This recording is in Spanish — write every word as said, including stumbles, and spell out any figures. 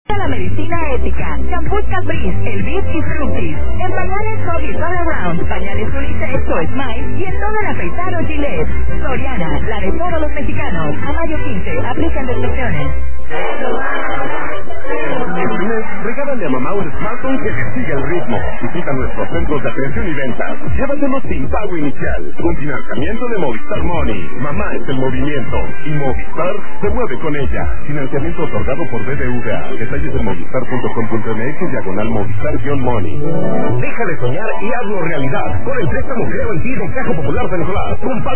La medicina ética, shampoos Caprice, Elvis y Fructis. En pañales Hobby All Around, pañales Unisex o Smile y en todo el afeitado Gillette. Soriana, la de todos los mexicanos. A mayo quince, aplican restricciones. Este mes, regálale a mamá un smartphone que le siga el ritmo. Visita nuestros centros de atención y ventas. Llévatelo sin pago inicial, con financiamiento de Movistar Money. Mamá es el movimiento y Movistar se mueve con ella. Financiamiento otorgado por B B V A. Detalles en movistar punto com punto m x diagonal Movistar-Money. Deja de soñar y hazlo realidad con el préstamo Creo en Ti de Caja Popular Venezuela.